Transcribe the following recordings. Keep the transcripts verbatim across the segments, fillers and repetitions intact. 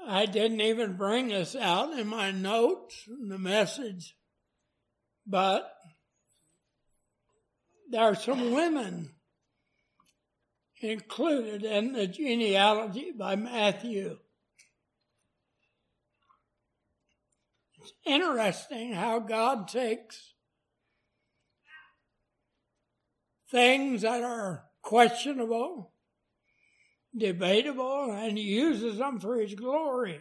I didn't even bring this out in my notes, in the message, but there are some women included in the genealogy by Matthew. It's interesting how God takes things that are questionable, debatable, and uses them for his glory.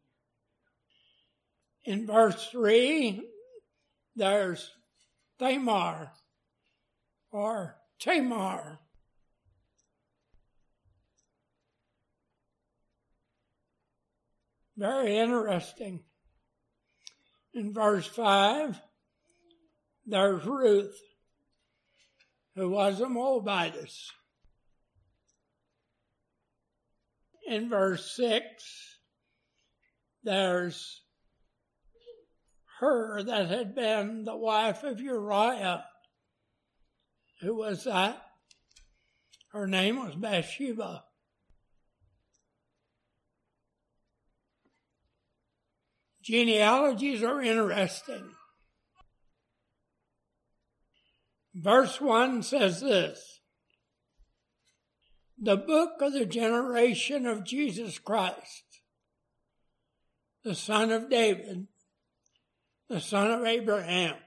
In verse three, there's Tamar, or Tamar. Very interesting. In verse five, there's Ruth, who was a Moabitess. In verse six, there's her that had been the wife of Uriah. Who was that? Her name was Bathsheba. Genealogies are interesting. Verse one says this: the book of the generation of Jesus Christ, the son of David, the son of Abraham.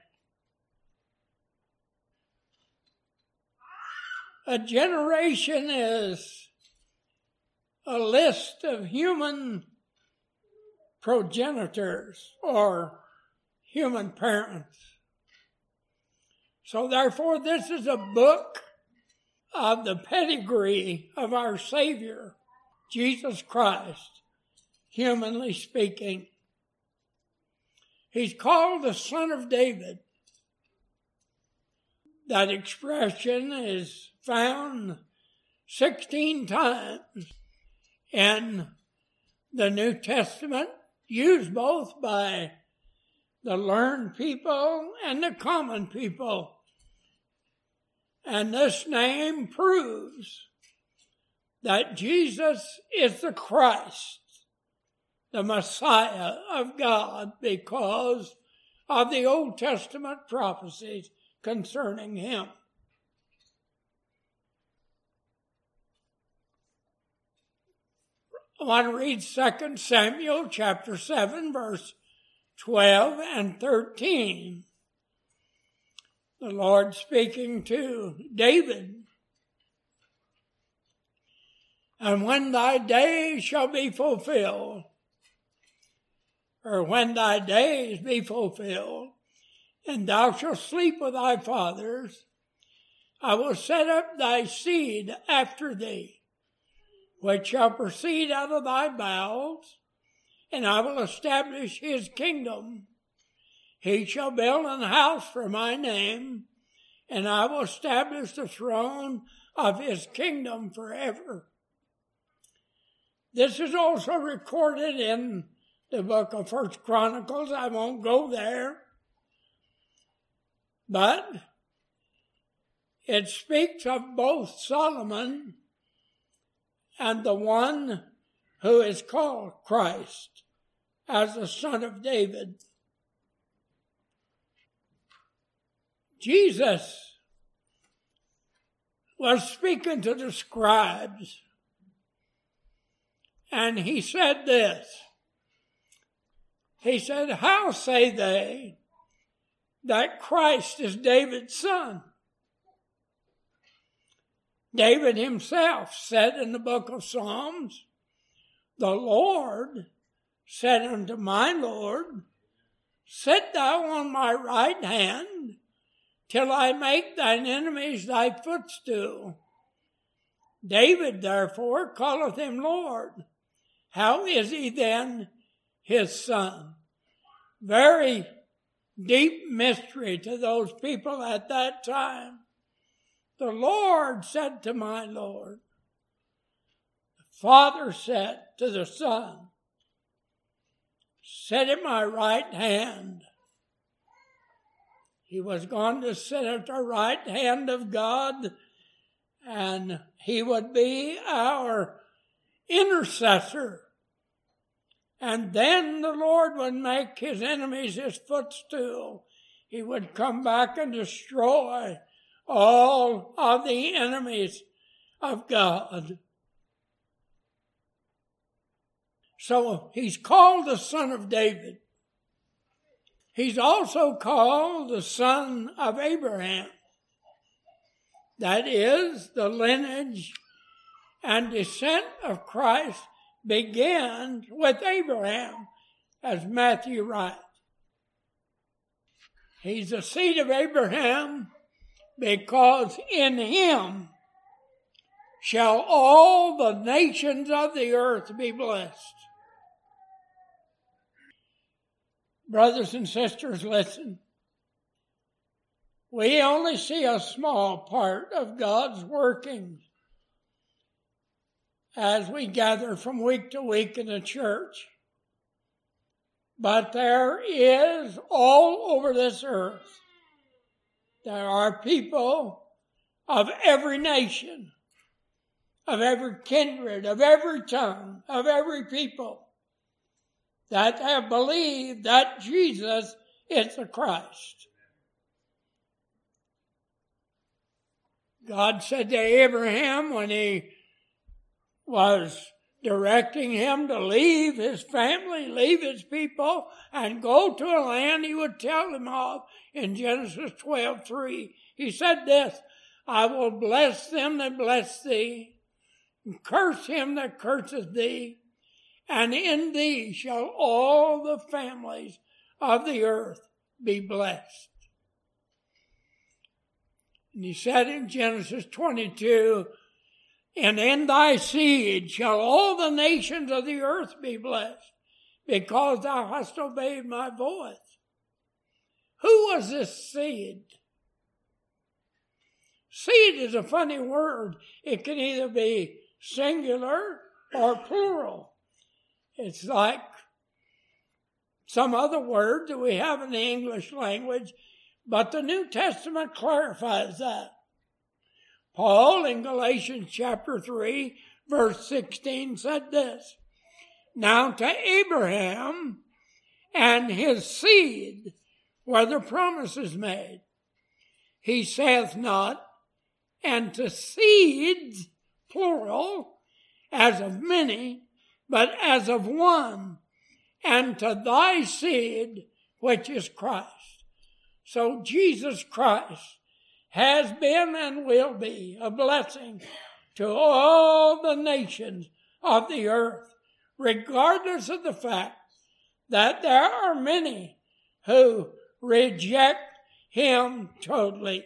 A generation is a list of human progenitors or human parents. So therefore, this is a book of the pedigree of our Savior, Jesus Christ, humanly speaking. He's called the Son of David. That expression is found sixteen times in the New Testament, used both by the learned people and the common people. And this name proves that Jesus is the Christ, the Messiah of God, because of the Old Testament prophecies concerning him. I want to read Second Samuel chapter seven, verse twelve and thirteen. The Lord speaking to David. And when thy days shall be fulfilled, or when thy days be fulfilled, and thou shalt sleep with thy fathers, I will set up thy seed after thee, which shall proceed out of thy bowels, and I will establish his kingdom. He shall build an house for my name, and I will establish the throne of his kingdom forever. This is also recorded in the book of First Chronicles. I won't go there. But it speaks of both Solomon and the one who is called Christ as the son of David. Jesus was speaking to the scribes, and he said this. He said, how say they that Christ is David's son? David himself said in the book of Psalms, the Lord said unto my Lord, sit thou on my right hand, till I make thine enemies thy footstool. David therefore calleth him Lord. How is he then his son? Very deep mystery to those people at that time. The Lord said to my Lord. The Father said to the Son, sit at my right hand. He was going to sit at the right hand of God, and he would be our intercessor. And then the Lord would make his enemies his footstool. He would come back and destroy all of the enemies of God. So he's called the Son of David. He's also called the Son of Abraham. That is, the lineage and descent of Christ began with Abraham, as Matthew writes. He's the seed of Abraham because in him shall all the nations of the earth be blessed. Brothers and sisters, listen. We only see a small part of God's workings as we gather from week to week in the church. But there is all over this earth, there are people of every nation, of every kindred, of every tongue, of every people that have believed that Jesus is the Christ. God said to Abraham when he was directing him to leave his family, leave his people, and go to a land he would tell him of in Genesis twelve three. He said this, I will bless them that bless thee, and curse him that curseth thee, and in thee shall all the families of the earth be blessed. And he said in Genesis twenty-two, and in thy seed shall all the nations of the earth be blessed, because thou hast obeyed my voice. Who was this seed? Seed is a funny word. It can either be singular or plural. It's like some other word that we have in the English language, but the New Testament clarifies that. Paul in Galatians chapter three, verse sixteen said this, now to Abraham and his seed were the promises made. He saith not, and to seeds, plural, as of many, but as of one, and to thy seed, which is Christ. So Jesus Christ has been and will be a blessing to all the nations of the earth, regardless of the fact that there are many who reject him totally.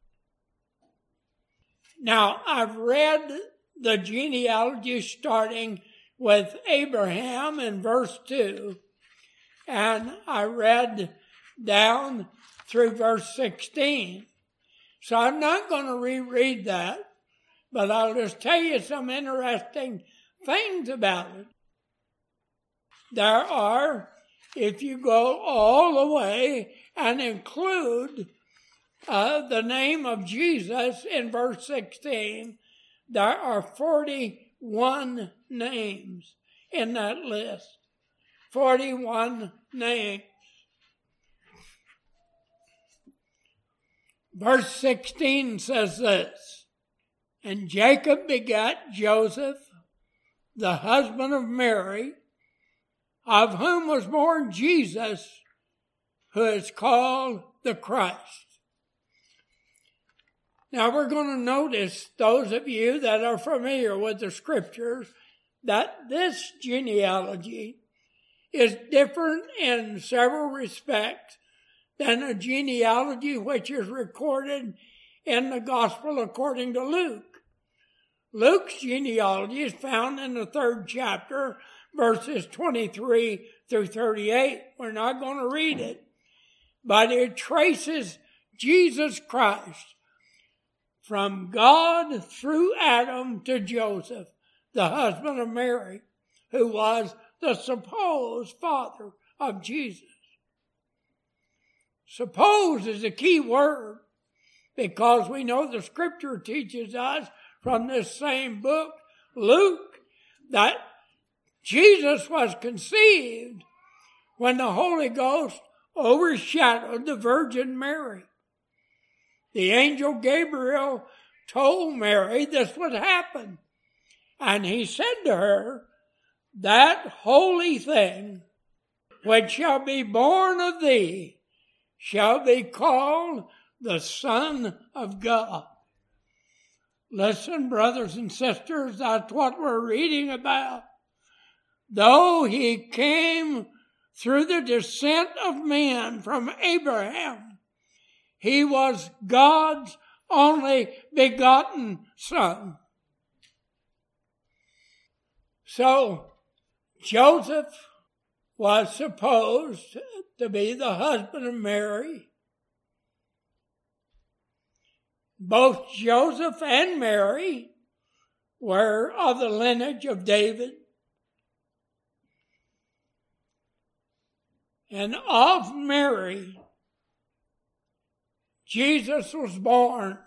Now, I've read the genealogy starting with Abraham in verse two, and I read down through verse sixteen. So I'm not going to reread that, but I'll just tell you some interesting things about it. There are, if you go all the way and include uh, the name of Jesus in verse sixteen, there are forty-one names in that list. forty-one names. Verse sixteen says this, and Jacob begat Joseph, the husband of Mary, of whom was born Jesus, who is called the Christ. Now we're going to notice, those of you that are familiar with the scriptures, that this genealogy is different in several respects than a genealogy which is recorded in the Gospel according to Luke. Luke's genealogy is found in the third chapter, verses twenty-three through thirty-eight. We're not going to read it, but it traces Jesus Christ from God through Adam to Joseph, the husband of Mary, who was the supposed father of Jesus. Suppose is a key word, because we know the scripture teaches us from this same book, Luke, that Jesus was conceived when the Holy Ghost overshadowed the Virgin Mary. The angel Gabriel told Mary this would happen. And he said to her, that holy thing which shall be born of thee shall be called the Son of God. Listen, brothers and sisters, that's what we're reading about. Though he came through the descent of men from Abraham, he was God's only begotten Son. So, Joseph was supposed to be the husband of Mary. Both Joseph and Mary were of the lineage of David. And of Mary, Jesus was born.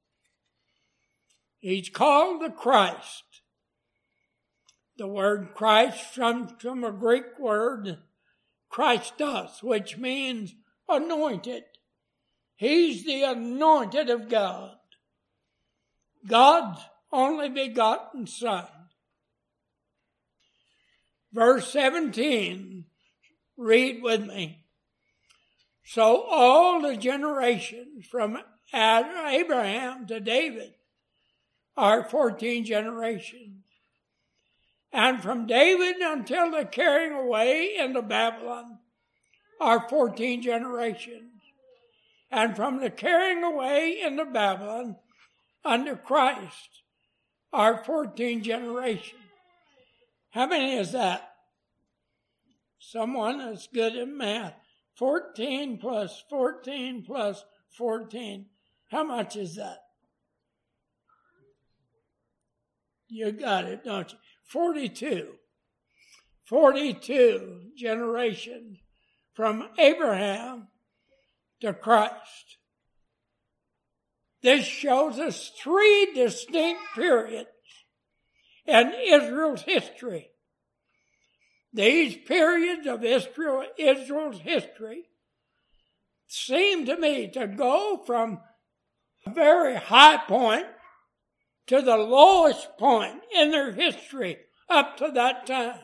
He's called the Christ. The word Christ comes from a Greek word, Christos, which means anointed. He's the anointed of God, God's only begotten Son. Verse seventeen, read with me. So all the generations from Abraham to David are fourteen generations. And from David until the carrying away into Babylon are fourteen generations. And from the carrying away into Babylon unto Christ are fourteen generations. How many is that? Someone that's good at math. fourteen plus fourteen plus fourteen. How much is that? You got it, don't you? forty-two. forty-two generations from Abraham to Christ. This shows us three distinct periods in Israel's history. These periods of Israel, Israel's history seem to me to go from a very high point to the lowest point in their history up to that time.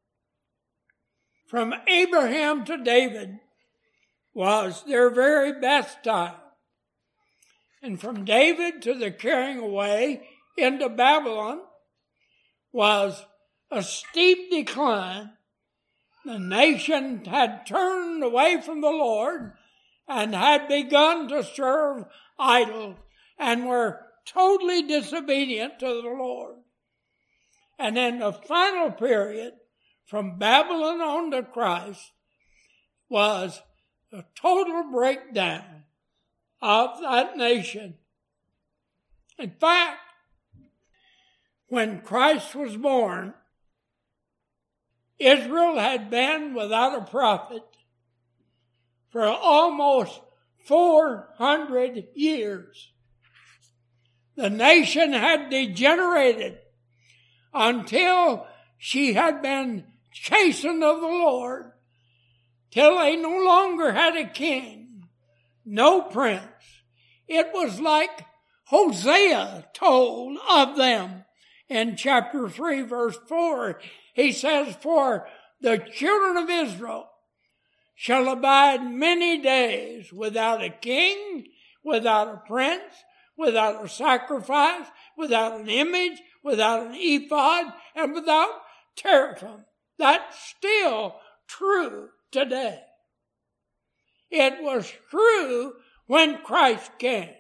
From Abraham to David was their very best time. And from David to the carrying away into Babylon was a steep decline. The nation had turned away from the Lord and had begun to serve idols and were totally disobedient to the Lord. And then the final period, from Babylon on to Christ, was a total breakdown of that nation. In fact, when Christ was born, Israel had been without a prophet for almost four hundred years. The nation had degenerated until she had been chastened of the Lord, till they no longer had a king, no prince. It was like Hosea told of them in chapter three, verse four. He says, for the children of Israel shall abide many days without a king, without a prince, without a sacrifice, without an image, without an ephod, and without teraphim. That's still true today. It was true when Christ came.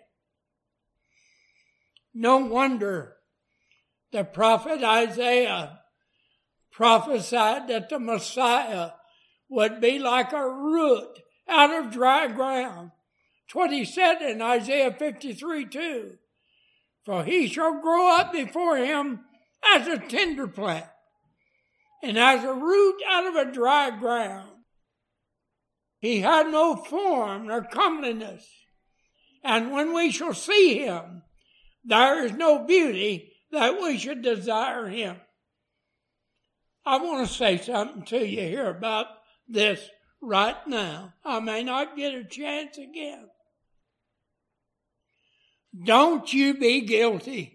No wonder the prophet Isaiah prophesied that the Messiah would be like a root out of dry ground. That's what he said in Isaiah fifty-three two. For he shall grow up before him as a tender plant, and as a root out of a dry ground. He had no form nor comeliness, and when we shall see him, there is no beauty that we should desire him. I want to say something to you here about this right now. I may not get a chance again. Don't you be guilty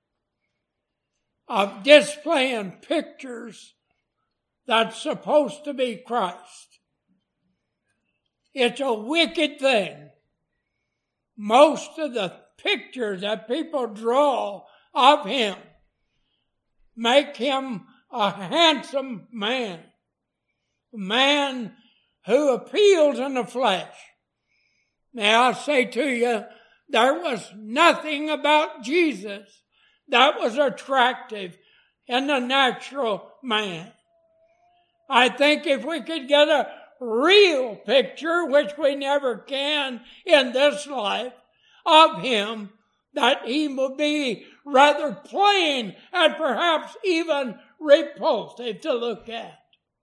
of displaying pictures that's supposed to be Christ. It's a wicked thing. Most of the pictures that people draw of him make him a handsome man, a man who appeals in the flesh. Now I say to you, there was nothing about Jesus that was attractive in the natural man. I think if we could get a real picture, which we never can in this life, of him, that he would be rather plain and perhaps even repulsive to look at.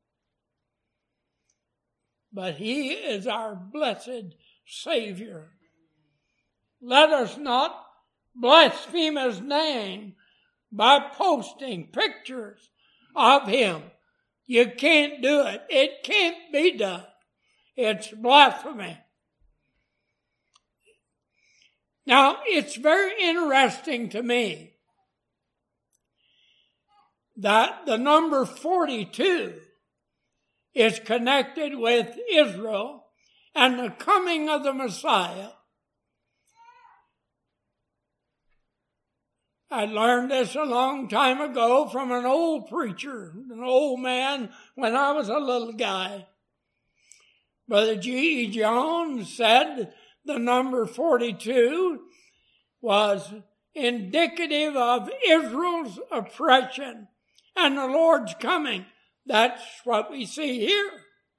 But he is our blessed Savior. Let us not blaspheme his name by posting pictures of him. You can't do it. It can't be done. It's blasphemy. Now, it's very interesting to me that the number forty-two is connected with Israel and the coming of the Messiah. I learned this a long time ago from an old preacher, an old man, when I was a little guy. Brother G E. Jones said the number forty-two was indicative of Israel's oppression and the Lord's coming. That's what we see here.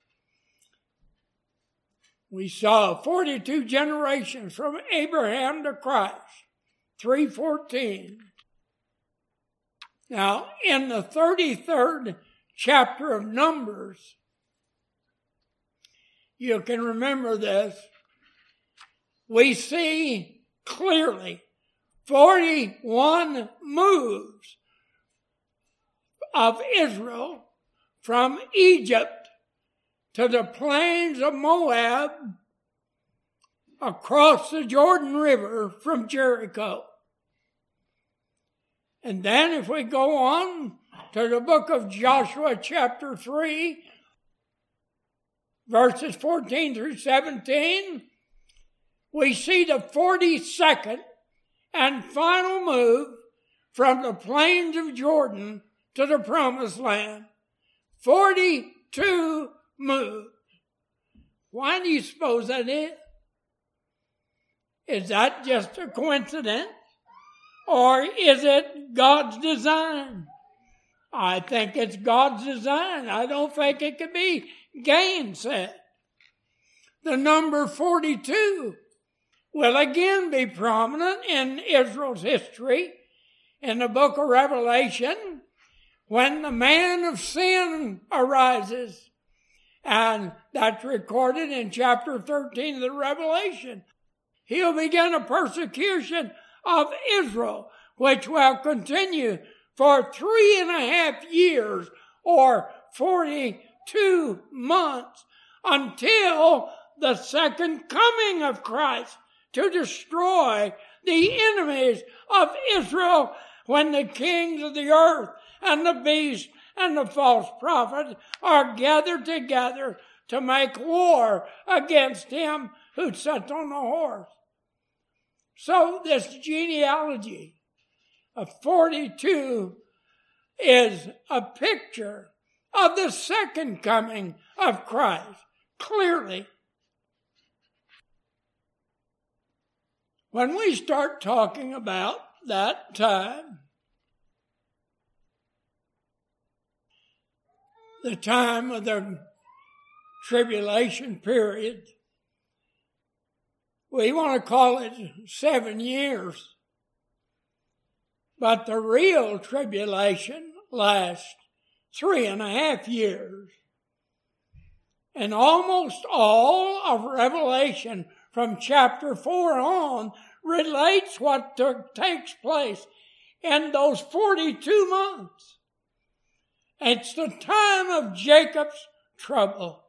We saw forty-two generations from Abraham to Christ. three fourteen. Now, in the thirty-third chapter of Numbers, you can remember this, we see clearly forty-one moves of Israel from Egypt to the plains of Moab across the Jordan River from Jericho. And then if we go on to the book of Joshua chapter three, verses fourteen through seventeen, we see the forty-second and final move from the plains of Jordan to the promised land. forty-two moves. Why do you suppose that is? Is that just a coincidence? Or is it God's design? I think it's God's design. I don't think it could be gainsaid. The number forty-two will again be prominent in Israel's history in the book of Revelation when the man of sin arises. And that's recorded in chapter thirteen of the Revelation. He'll begin a persecution of Israel, which will continue for three and a half years or forty-two months until the second coming of Christ to destroy the enemies of Israel when the kings of the earth and the beast and the false prophet are gathered together to make war against him who sits on the horse. So this genealogy of forty-two is a picture of the second coming of Christ, clearly. When we start talking about that time, the time of the tribulation period, we want to call it seven years. But the real tribulation lasts three and a half years. And almost all of Revelation from chapter four on relates what took, takes place in those forty-two months. It's the time of Jacob's trouble.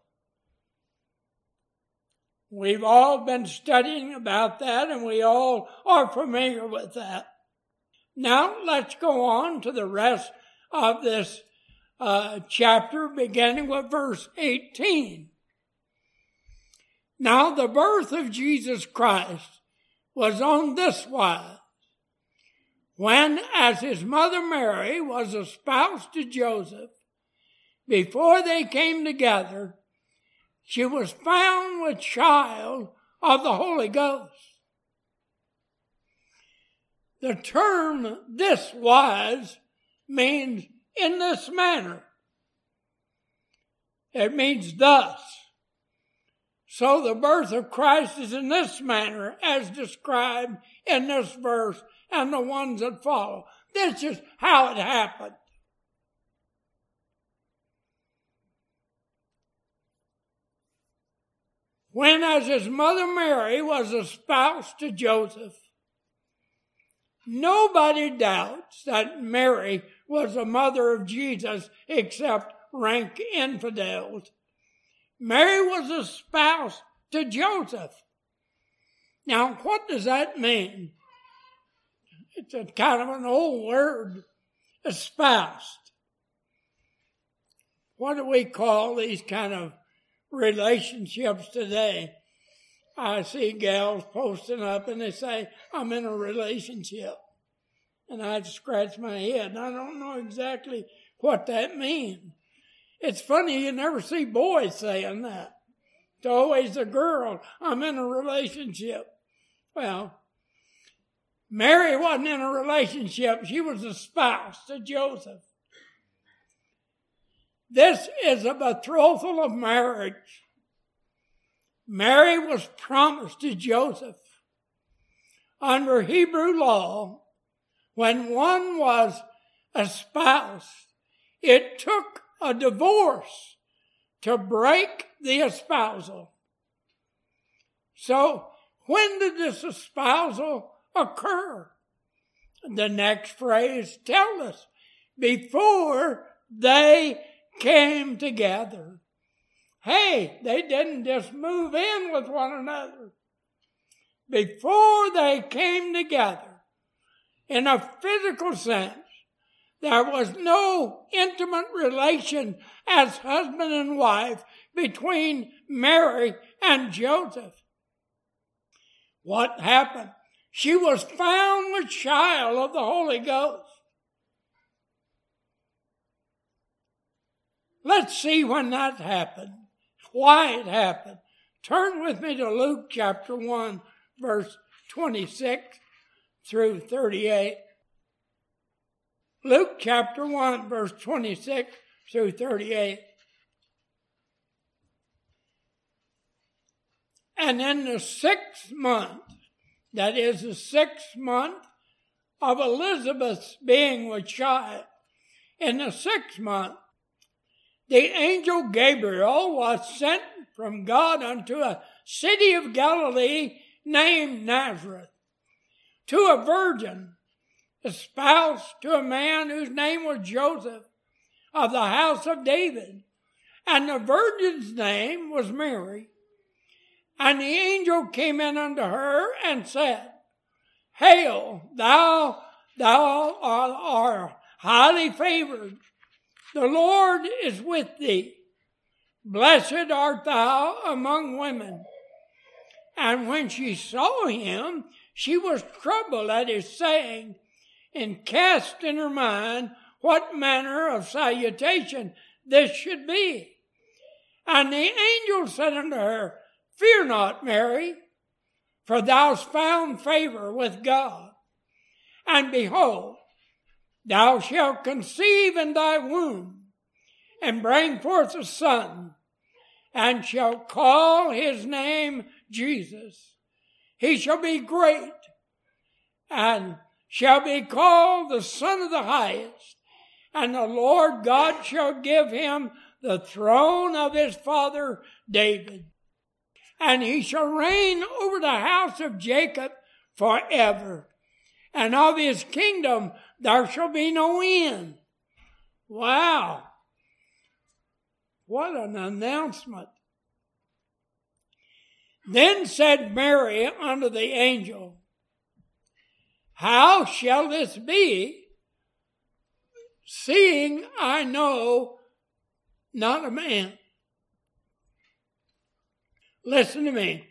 We've all been studying about that, and we all are familiar with that. Now let's go on to the rest of this uh, chapter, beginning with verse eighteen. Now the birth of Jesus Christ was on this wise. When, as his mother Mary was espoused to Joseph, before they came together, she was found with child of the Holy Ghost. The term "this wise" means in this manner. It means thus. So the birth of Christ is in this manner as described in this verse and the ones that follow. This is how it happened. When, as his mother Mary was espoused to Joseph, nobody doubts that Mary was the mother of Jesus except rank infidels. Mary was espoused to Joseph. Now, what does that mean? It's a kind of an old word, espoused. What do we call these kind of relationships today? I see gals posting up and they say, I'm in a relationship. And I scratch my head and I don't know exactly what that means. It's funny, you never see boys saying that. It's always a girl, I'm in a relationship. Well, Mary wasn't in a relationship. She was espoused to Joseph. This is a betrothal of marriage. Mary was promised to Joseph. Under Hebrew law, when one was espoused, it took a divorce to break the espousal. So, when did this espousal occur? The next phrase tells us, before they came together. Hey, they didn't just move in with one another. Before they came together, in a physical sense, there was no intimate relation as husband and wife between Mary and Joseph. What happened? She was found with child of the Holy Ghost. Let's see when that happened, why it happened. Turn with me to Luke chapter one, verse twenty-six through thirty-eight. Luke chapter one, verse twenty-six through thirty-eight. And in the sixth month, that is the sixth month of Elizabeth's being with child, in the sixth month, the angel Gabriel was sent from God unto a city of Galilee named Nazareth, to a virgin espoused to a man whose name was Joseph, of the house of David. And the virgin's name was Mary. And the angel came in unto her and said, Hail, thou, thou art highly favored. The Lord is with thee. Blessed art thou among women. And when she saw him, she was troubled at his saying, and cast in her mind what manner of salutation this should be. And the angel said unto her, Fear not, Mary, for thou hast found favor with God. And behold, thou shalt conceive in thy womb, and bring forth a son, and shalt call his name Jesus. He shall be great, and shall be called the Son of the Highest. And the Lord God shall give him the throne of his father David. And he shall reign over the house of Jacob forever. And of his kingdom there shall be no end. Wow. What an announcement. Then said Mary unto the angel, How shall this be, seeing I know not a man? Listen to me.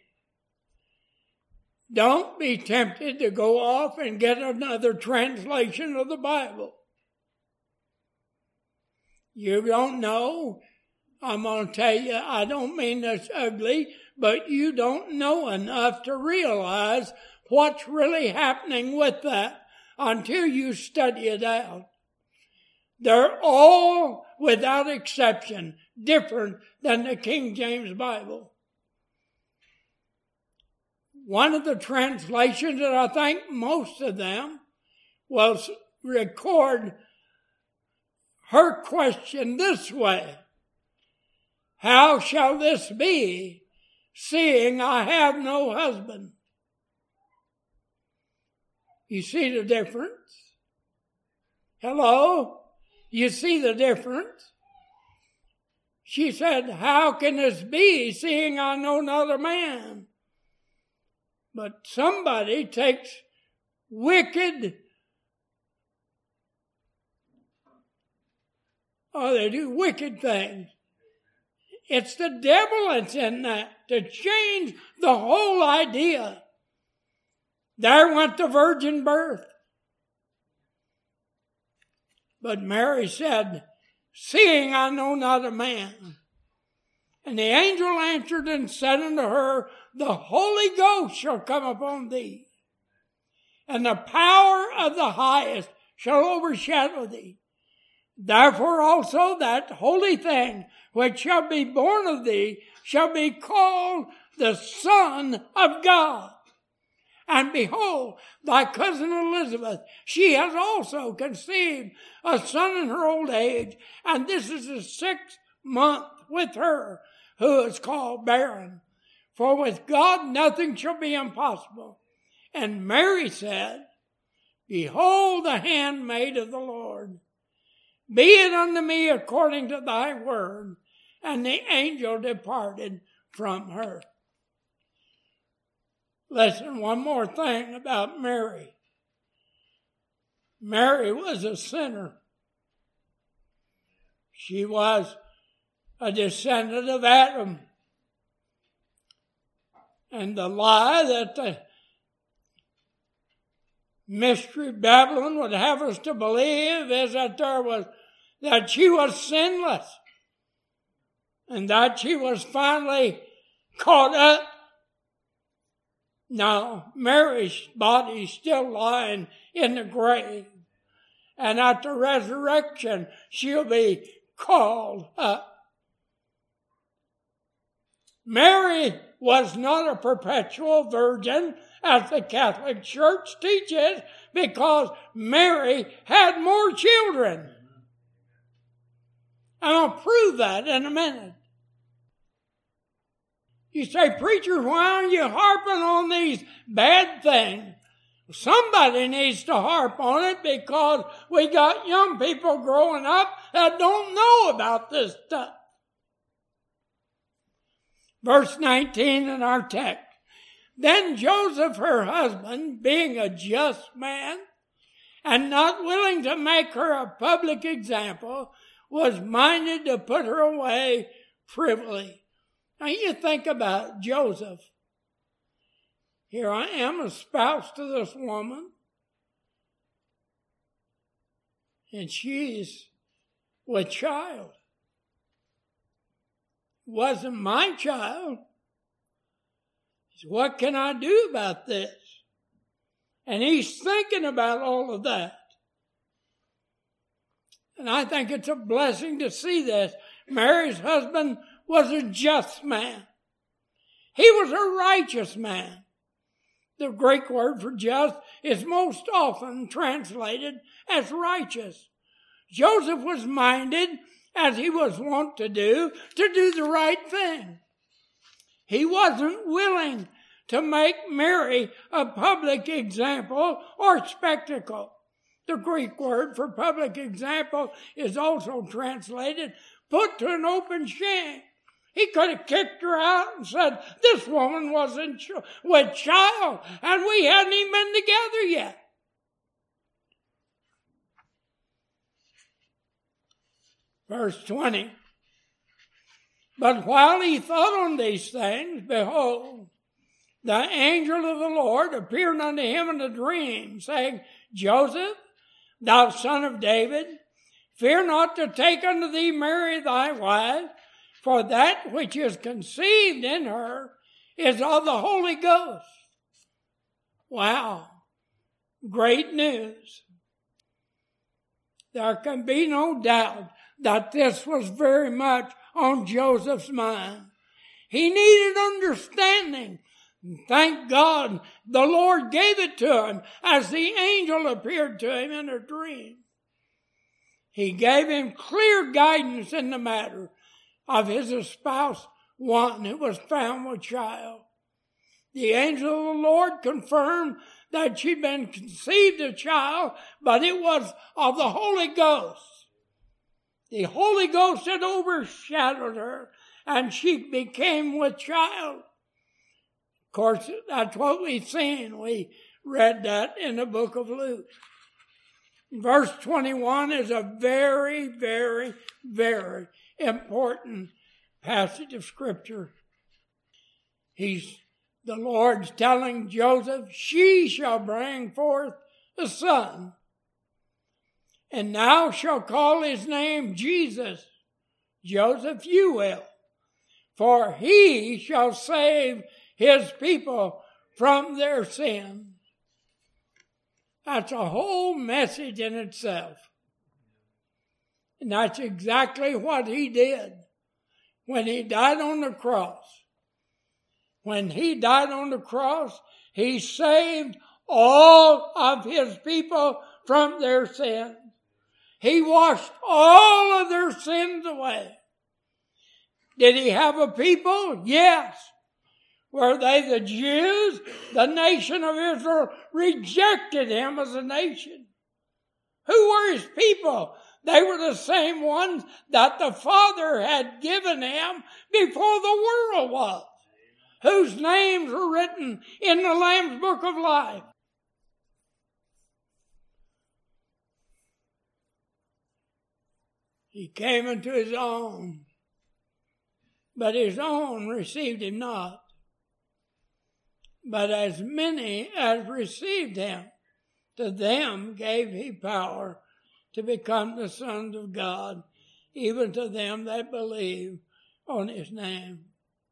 Don't be tempted to go off and get another translation of the Bible. You don't know. I'm going to tell you, I don't mean this ugly, but you don't know enough to realize what's really happening with that until you study it out. They're all, without exception, different than the King James Bible. One of the translations, that I think most of them, will record her question this way: How shall this be, seeing I have no husband? You see the difference? Hello? You see the difference? She said, How can this be, seeing I know not a man? But somebody takes wicked, oh, they do wicked things. It's the devil that's in that, to change the whole idea. There went the virgin birth. But Mary said, Seeing I know not a man. And the angel answered and said unto her, The Holy Ghost shall come upon thee, and the power of the highest shall overshadow thee. Therefore also that holy thing which shall be born of thee shall be called the Son of God. And behold, thy cousin Elizabeth, she has also conceived a son in her old age, and this is the sixth month with her, who is called barren. For with God nothing shall be impossible. And Mary said, Behold the handmaid of the Lord. Be it unto me according to thy word. And the angel departed from her. Listen, one more thing about Mary. Mary was a sinner. She was a descendant of Adam. And the lie that the Mystery Babylon would have us to believe is that there was, that she was sinless. And that she was finally caught up. No, Mary's body is still lying in the grave. And at the resurrection, she'll be called up. Mary was not a perpetual virgin, as the Catholic Church teaches, because Mary had more children. And I'll prove that in a minute. You say, Preacher, why are you harping on these bad things? Somebody needs to harp on it, because we got young people growing up that don't know about this stuff. Verse nineteen in our text. Then Joseph, her husband, being a just man, and not willing to make her a public example, was minded to put her away privily. Now you think about Joseph. Here I am, a spouse to this woman, and she's with child. Wasn't my child. So what can I do about this? And he's thinking about all of that. And I think it's a blessing to see this. Mary's husband was a just man. He was a righteous man. The Greek word for just is most often translated as righteous. Joseph was minded, as he was wont to do, to do the right thing. He wasn't willing to make Mary a public example or spectacle. The Greek word for public example is also translated put to an open shame. He could have kicked her out and said, this woman wasn't ch- with child, and we hadn't even been together yet. Verse twenty. But while he thought on these things, behold, the angel of the Lord appeared unto him in a dream, saying, Joseph, thou son of David, fear not to take unto thee Mary thy wife, for that which is conceived in her is of the Holy Ghost. Wow. Great news. There can be no doubt that this was very much on Joseph's mind. He needed understanding. Thank God the Lord gave it to him as the angel appeared to him in a dream. He gave him clear guidance in the matter of his espoused one who was found with child. The angel of the Lord confirmed that she'd been conceived a child, but it was of the Holy Ghost. The Holy Ghost had overshadowed her, and she became with child. Of course, that's what we've seen. We read that in the book of Luke. Verse twenty-one is a very, very, very important passage of Scripture. He's, the Lord's telling Joseph, she shall bring forth a son, and thou shalt call his name Jesus. Joseph, you will, for he shall save his people from their sins. That's a whole message in itself. And that's exactly what he did when he died on the cross. When he died on the cross, he saved all of his people from their sins. He washed all of their sins away. Did he have a people? Yes. Were they the Jews? The nation of Israel rejected him as a nation. Who were his people? They were the same ones that the Father had given him before the world was, whose names were written in the Lamb's Book of Life. He came into his own, but his own received him not. But as many as received him, to them gave he power to become the sons of God, even to them that believe on his name.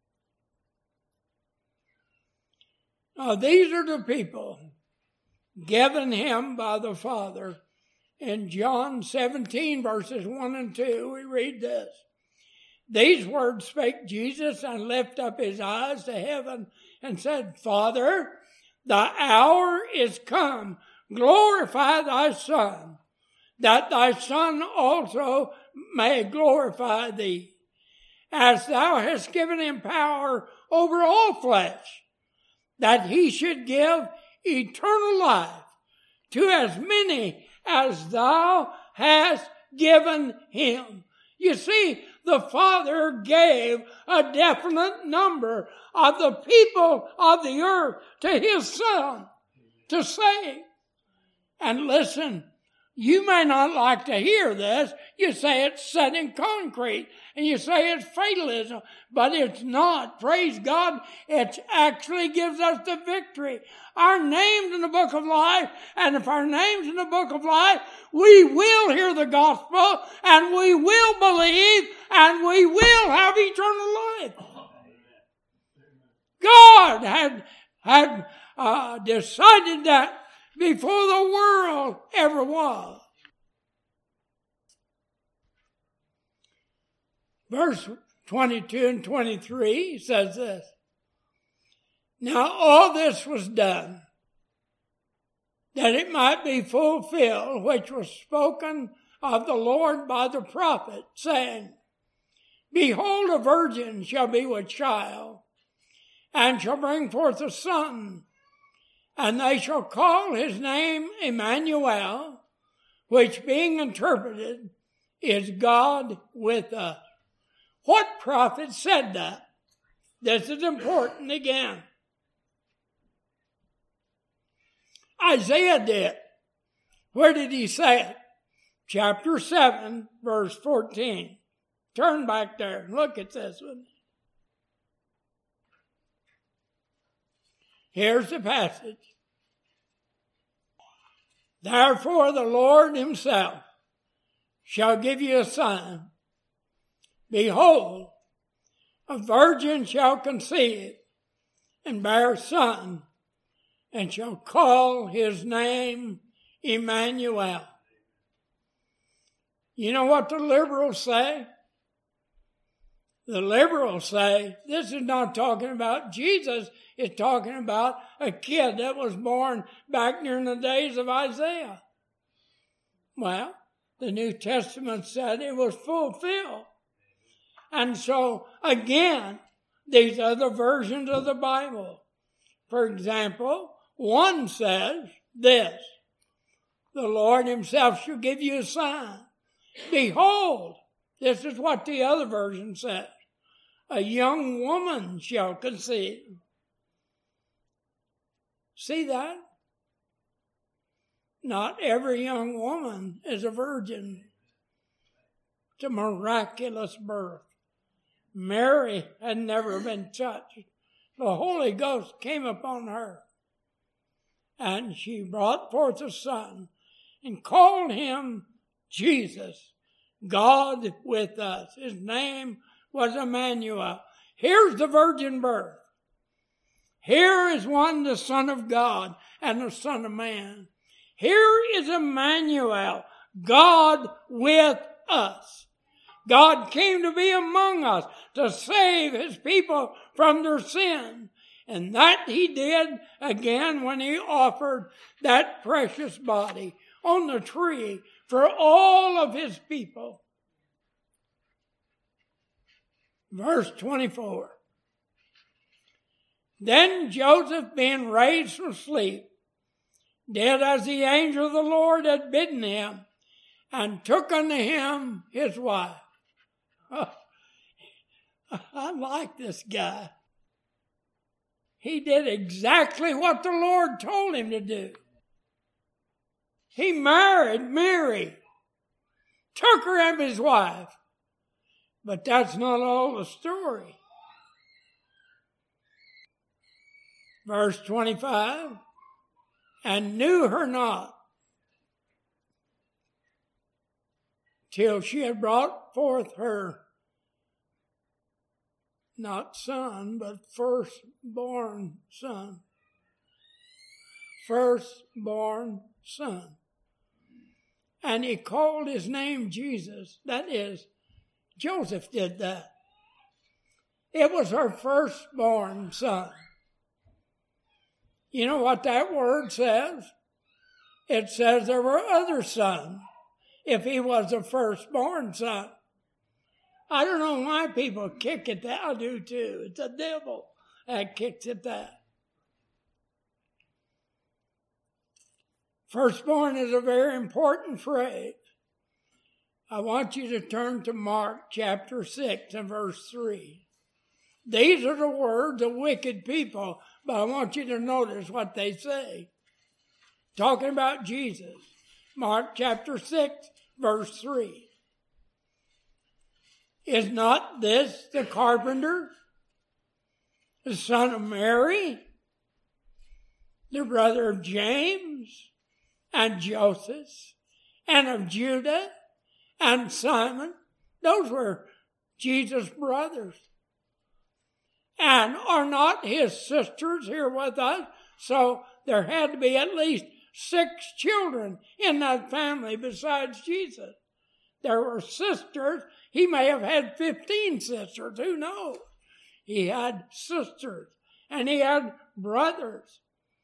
Now these are the people given him by the Father. In John seventeen, verses one and two, we read this. These words spake Jesus, and lifted up his eyes to heaven, and said, Father, the hour is come. Glorify thy Son, that thy Son also may glorify thee, as thou hast given him power over all flesh, that he should give eternal life to as many as thou hast given him. You see, the Father gave a definite number of the people of the earth to his Son to save. And listen, you may not like to hear this. You say it's set in concrete, and you say it's fatalism, but it's not. Praise God, it actually gives us the victory. Our name's in the book of life, and if our name's in the book of life, we will hear the gospel, and we will believe, and we will have eternal life. God had, had uh, decided that before the world ever was. Verse twenty-two and twenty-three says this. Now all this was done, that it might be fulfilled, which was spoken of the Lord by the prophet, saying, Behold, a virgin shall be with child, and shall bring forth a son, and they shall call his name Emmanuel, which being interpreted is God with us. What prophet said that? This is important again. Isaiah did. Where did he say it? Chapter seven, verse fourteen. Turn back there and look at this one. Here's the passage. Therefore the Lord himself shall give you a sign. Behold, a virgin shall conceive and bear a son, and shall call his name Emmanuel. You know what the liberals say? The liberals say this is not talking about Jesus. It's talking about a kid that was born back during the days of Isaiah. Well, the New Testament said it was fulfilled. And so, again, these are the versions of the Bible. For example, one says this: the Lord himself shall give you a sign. Behold, this is what the other version says: a young woman shall conceive. See that? Not every young woman is a virgin. It's a miraculous birth. Mary had never been touched. The Holy Ghost came upon her, and she brought forth a son and called him Jesus, God with us. His name was Emmanuel. Here's the virgin birth. Here is one, the Son of God and the Son of Man. Here is Emmanuel, God with us. God came to be among us to save his people from their sin. And that he did again when he offered that precious body on the tree for all of his people. Verse twenty-four. Then Joseph, being raised from sleep, did as the angel of the Lord had bidden him, and took unto him his wife. Oh, I like this guy. He did exactly what the Lord told him to do. He married Mary, took her as his wife. But that's not all the story. Verse twenty-five, and knew her not till she had brought forth her, not son, but firstborn son. Firstborn son. And he called his name Jesus. That is, Joseph did that. It was her firstborn son. You know what that word says? It says there were other sons if he was the firstborn son. I don't know why people kick at that. I do too. It's the devil that kicks at that. Firstborn is a very important phrase. I want you to turn to Mark chapter six and verse three. These are the words of wicked people, but I want you to notice what they say. Talking about Jesus. Mark chapter six, verse three. Is not this the carpenter, the son of Mary, the brother of James and Joseph, and of Judah and Simon? Those were Jesus' brothers. And are not his sisters here with us? So there had to be at least six children in that family besides Jesus. There were sisters. He may have had fifteen sisters. Who knows? He had sisters. And he had brothers.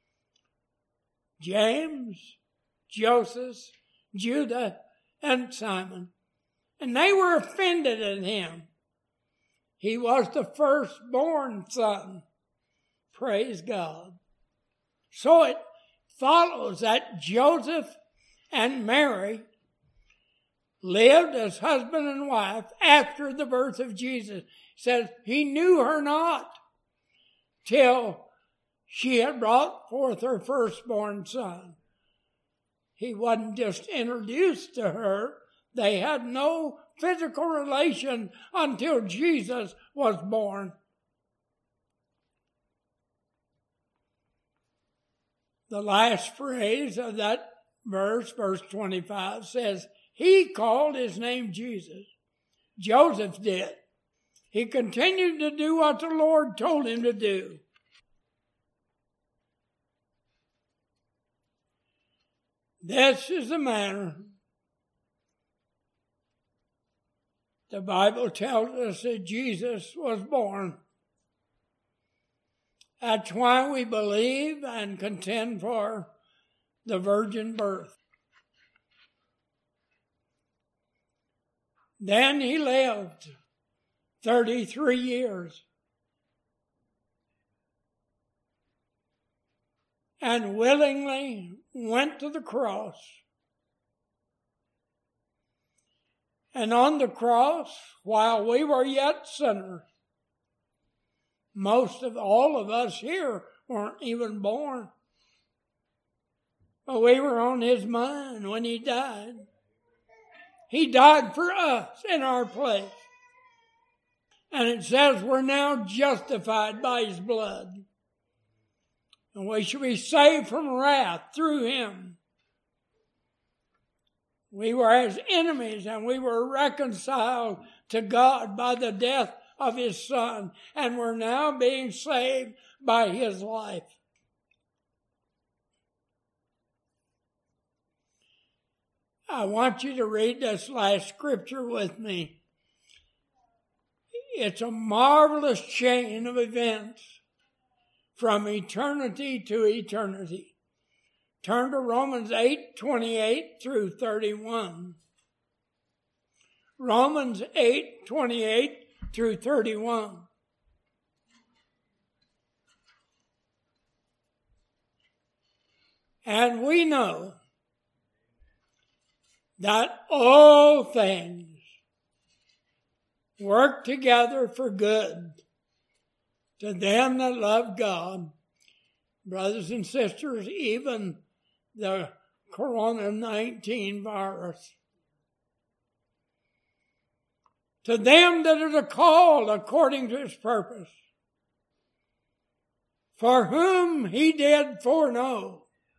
James, Joseph, Judah, and Simon. And they were offended at him. He was the firstborn son. Praise God. So it follows that Joseph and Mary lived as husband and wife after the birth of Jesus. It says he knew her not till she had brought forth her firstborn son. He wasn't just introduced to her. They had no physical relation until Jesus was born. The last phrase of that verse, verse twenty-five, says, he called his name Jesus. Joseph did. He continued to do what the Lord told him to do. This is the manner the Bible tells us that Jesus was born. That's why we believe and contend for the virgin birth. Then he lived thirty-three years. And willingly went to the cross. And on the cross, while we were yet sinners, most of all of us here weren't even born. But we were on his mind when he died. He died for us in our place. And it says we're now justified by his blood. And we should be saved from wrath through him. We were his enemies and we were reconciled to God by the death of his son. And we're now being saved by his life. I want you to read this last scripture with me. It's a marvelous chain of events from eternity to eternity. Turn to Romans eight, twenty-eight through thirty-one. Romans eight, twenty-eight through thirty-one. And we know that all things work together for good to them that love God. Brothers and sisters, even the corona nineteen virus. To them that are called according to his purpose, for whom he did foreknow.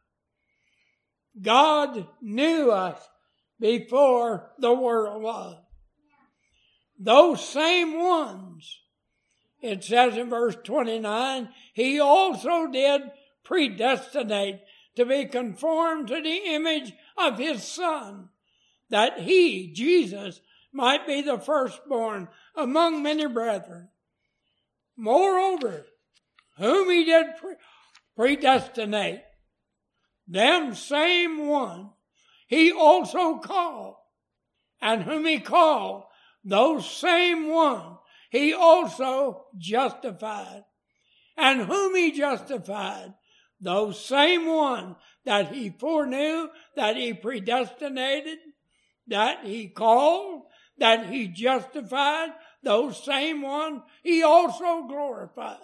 God knew us before the world was. Those same ones, it says in verse twenty-nine, he also did predestinate to be conformed to the image of his Son, that he, Jesus, might be the firstborn among many brethren. Moreover, whom he did pre- predestinate, them same one he also called, and whom he called, those same one he also justified. And whom he justified, those same one that he foreknew, that he predestinated, that he called, that he justified, those same one he also glorified.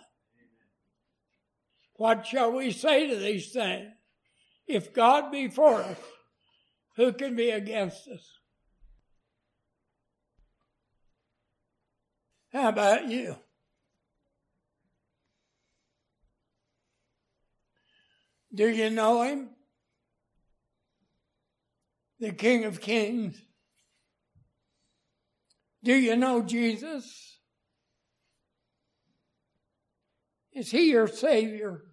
What shall we say to these things? If God be for us, who can be against us? How about you? Do you know him? The King of Kings. Do you know Jesus? Is he your Savior?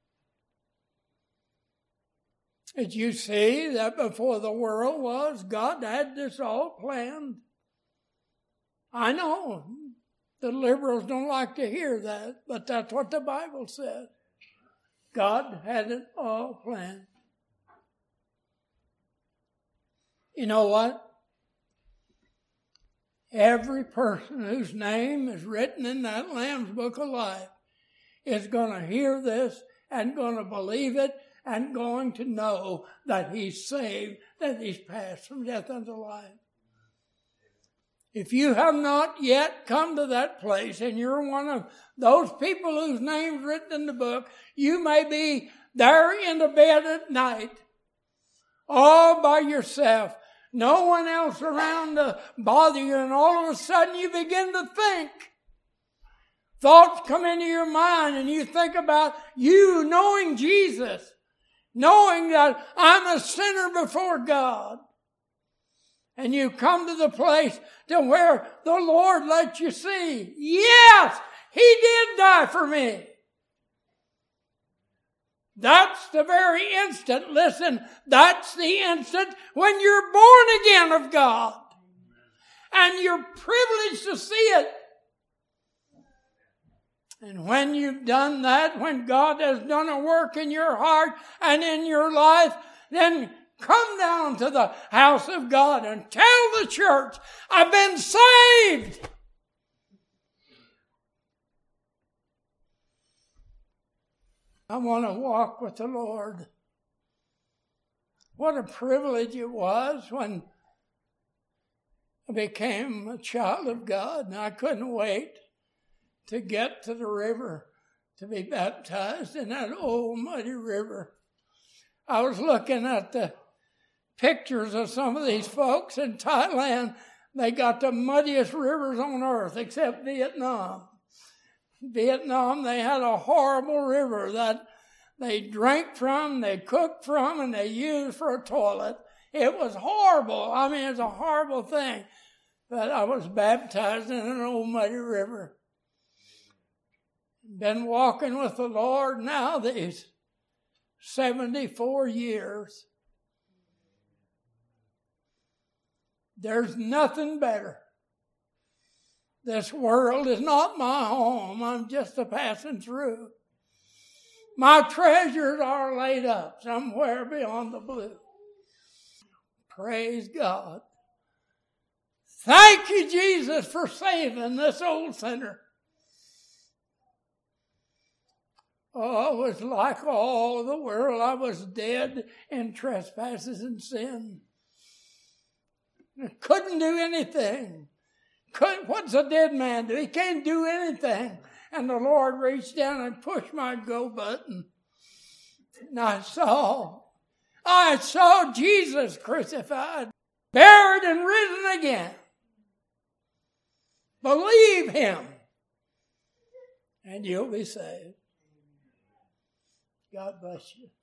Did you see that before the world was, God had this all planned? I know the liberals don't like to hear that, but that's what the Bible says. God had it all planned. You know what? Every person whose name is written in that Lamb's Book of Life is going to hear this and going to believe it and going to know that he's saved, that he's passed from death unto life. If you have not yet come to that place and you're one of those people whose name's written in the book, you may be there in the bed at night, all by yourself, no one else around to bother you, and all of a sudden you begin to think. Thoughts come into your mind and you think about you knowing Jesus, knowing that I'm a sinner before God. And you come to the place to where the Lord lets you see, yes, He did die for me. That's the very instant, listen, that's the instant when you're born again of God. And you're privileged to see it. And when you've done that, when God has done a work in your heart and in your life, then come down to the house of God and tell the church, I've been saved. I want to walk with the Lord. What a privilege it was when I became a child of God, and I couldn't wait to get to the river to be baptized in that old muddy river. I was looking at the pictures of some of these folks in Thailand. They got the muddiest rivers on earth except Vietnam. Vietnam, they had a horrible river that they drank from, they cooked from, and they used for a toilet. It was horrible. I mean, it's a horrible thing. But I was baptized in an old muddy river. Been walking with the Lord now these seventy-four years. There's nothing better. This world is not my home. I'm just a passing through. My treasures are laid up somewhere beyond the blue. Praise God. Thank you, Jesus, for saving this old sinner. Oh, I was like all the world. I was dead in trespasses and sin. I couldn't do anything. Could, what's a dead man do? He can't do anything. And the Lord reached down and pushed my go button. And I saw, I saw Jesus crucified, buried and risen again. Believe Him, and you'll be saved. God bless you.